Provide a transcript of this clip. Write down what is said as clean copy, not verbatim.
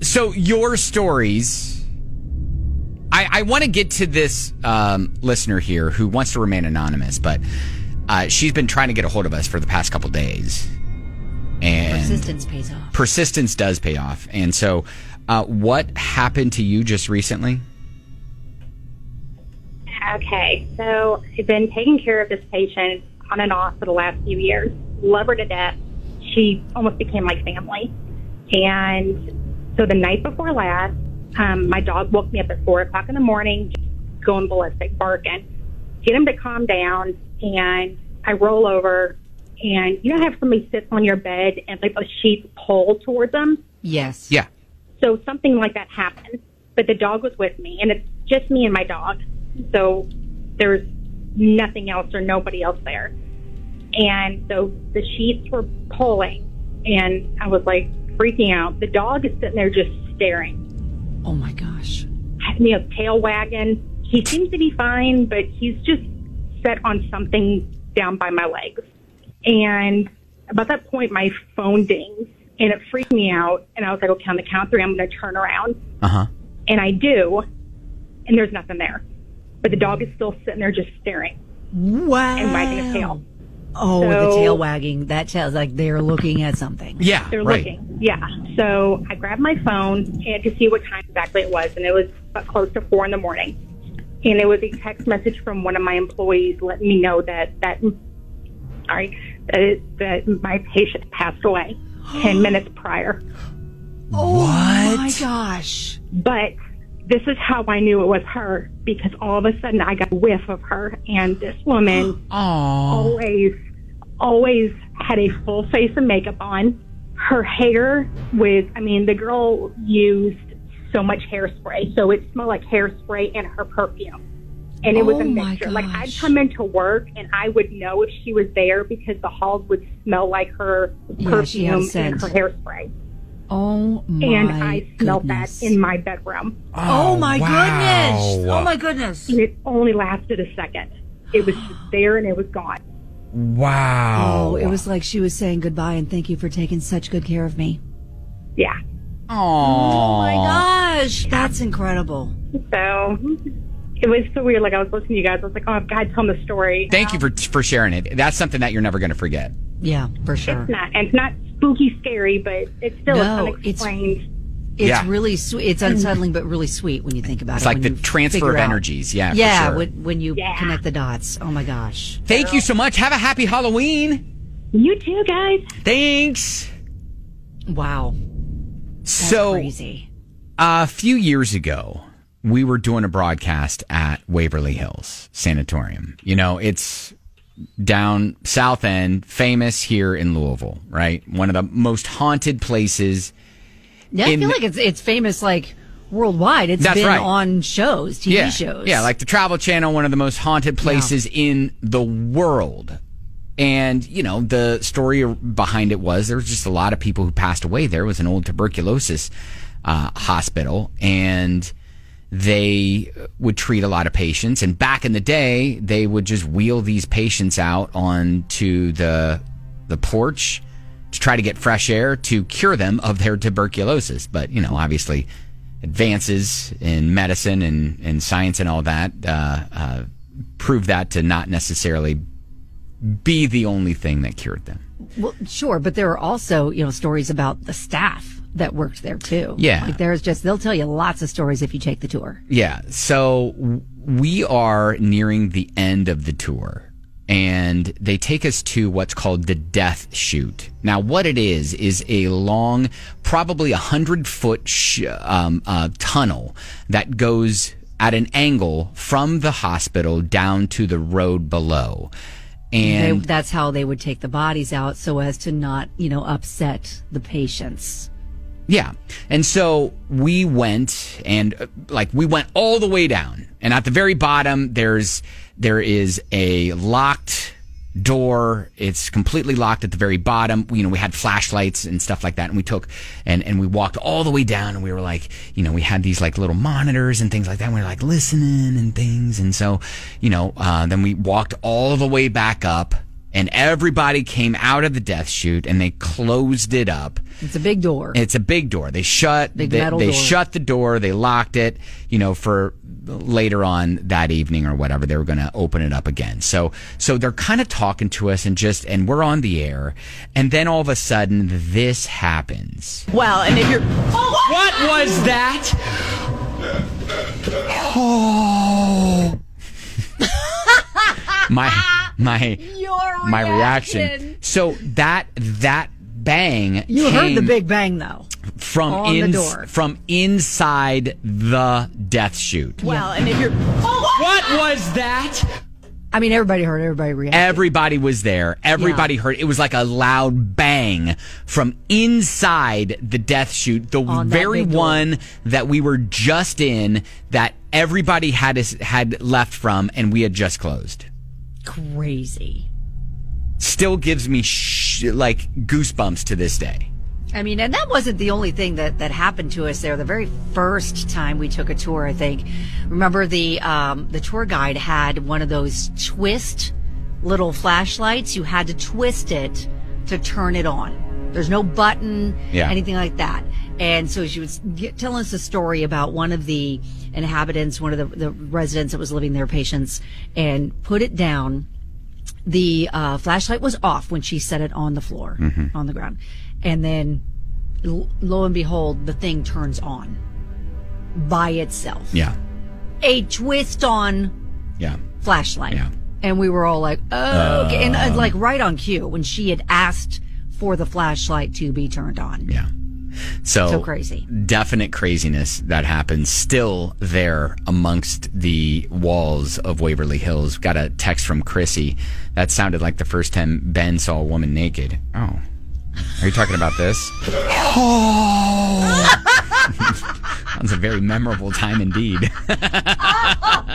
So your stories, I want to get to this listener here who wants to remain anonymous, but she's been trying to get a hold of us for the past couple days. And persistence pays off. Persistence does pay off. And so what happened to you just recently? Okay, so I've been taking care of this patient on and off for the last few years. Love her to death. She almost became like family. And so the night before last, my dog woke me up at 4 o'clock in the morning, going ballistic, barking. Get him to calm down, and I roll over, and you know how somebody sits on your bed and like the sheets pull towards them? Yes. Yeah. So something like that happened, but the dog was with me, and it's just me and my dog. So there's nothing else or nobody else there. And so the sheets were pulling, and I was like freaking out. The dog is sitting there just staring. Oh my gosh. You know, tail wagging. He seems to be fine, but he's just set on something down by my legs. And about that point, my phone dings, and it freaked me out. And I was like, okay, on the count of 3, I'm going to turn around. Uh-huh. And I do, and there's nothing there. But the dog is still sitting there just staring. Wow. And wagging his tail. Oh, So- the tail wagging. That tells like they're looking at something. Yeah, They're right. looking. Yeah. So I grabbed my phone and to see what time exactly it was, and it was close to 4 in the morning. And it was a text message from one of my employees letting me know that my patient passed away 10 minutes prior. Oh What? my gosh. But this is how I knew it was her, because all of a sudden I got a whiff of her, and this woman always had a full face of makeup on. Her hair was, the girl used so much hairspray, so it smelled like hairspray and her perfume. And it was a my mixture. Like, I'd gosh. come into work and I would know if she was there because the halls would smell like her Yeah, she had a perfume and scent. her hairspray. Oh my And I smelled goodness. that in my bedroom. Oh my wow. goodness. Oh my goodness. And it only lasted a second. It was just there and it was gone. Wow. Oh, it was like she was saying goodbye and thank you for taking such good care of me. Yeah. Oh my gosh. That's incredible. So it was so weird. Like, I was listening to you guys. I was like, oh, God, tell them the story. Thank you for sharing it. That's something that you're never going to forget. Yeah, for sure. It's not. And it's not spooky scary, but it's still No, unexplained. It's Yeah. really sweet. It's unsettling, but really sweet when you think about It's it. like when the you transfer figure of out- energies. Yeah, Yeah, for sure. when you Yeah. connect the dots. Oh my gosh. Thank you so much. Have a happy Halloween. You too, guys. Thanks. Wow. That's So crazy. a few years ago, we were doing a broadcast at Waverly Hills Sanatorium. You know, it's down South End, famous here in Louisville, right? One of the most haunted places. Yeah, I in- feel like it's famous like worldwide. It's That's been right. on shows, TV Yeah, shows. yeah, like the Travel Channel, one of the most haunted places in the world. And, you know, the story behind it was there was just a lot of people who passed away there. It was an old tuberculosis hospital, and they would treat a lot of patients. And back in the day, they would just wheel these patients out onto the porch to try to get fresh air to cure them of their tuberculosis. But, you know, obviously advances in medicine and science and all that prove that to not necessarily be the only thing that cured them. Well, sure, but there are also, stories about the staff that worked there too. Yeah. Like they'll tell you lots of stories if you take the tour. Yeah. So we are nearing the end of the tour, and they take us to what's called the Death Chute. Now, what it is a long, probably 100-foot tunnel that goes at an angle from the hospital down to the road below. And That's how they would take the bodies out so as to not, upset the patients. yeah. And so we went we went all the way down. And at the very bottom, there is a locked door. It's completely locked at the very bottom. We had flashlights and stuff like that. And we took and we walked all the way down, and we were like, we had these like little monitors and things like that. And we were like listening and things. And so, then we walked all the way back up. And everybody came out of the death chute and they closed it up. It's a big door. It's a big door. They shut metal they door. shut the door. They locked it, for later on that evening or whatever. They were going to open it up again. So they're kind of talking to us and we're on the air. And then all of a sudden this happens. Well, and if you're... What was that? Oh. my reaction. So that bang. You heard the big bang though. From the door. From inside the death chute. Well, and if you're... What was that? I mean, everybody heard, everybody reacted. Everybody was there. Everybody heard. It was like a loud bang from inside the death chute, the very one that we were just in, that everybody had left from, and we had just closed. Crazy. Still gives me like goosebumps to this day. I mean, and that wasn't the only thing that happened to us there. The very first time we took a tour, I think, remember the tour guide had one of those twist little flashlights. You had to twist it to turn it on. There's no button, anything like that. And so she was telling us a story about one of the inhabitants, one of the residents that was living there, patients, and put it down. The flashlight was off when she set it on the floor, on the ground. And then, lo and behold, the thing turns on by itself. Yeah. A twist-on flashlight. Yeah. And we were all like, oh, okay. And like right on cue when she had asked for the flashlight to be turned on. Yeah. So crazy. Definite craziness that happens still there amongst the walls of Waverly Hills. Got a text from Chrissy. That sounded like the first time Ben saw a woman naked. Oh. Are you talking about this? Oh. That was a very memorable time indeed.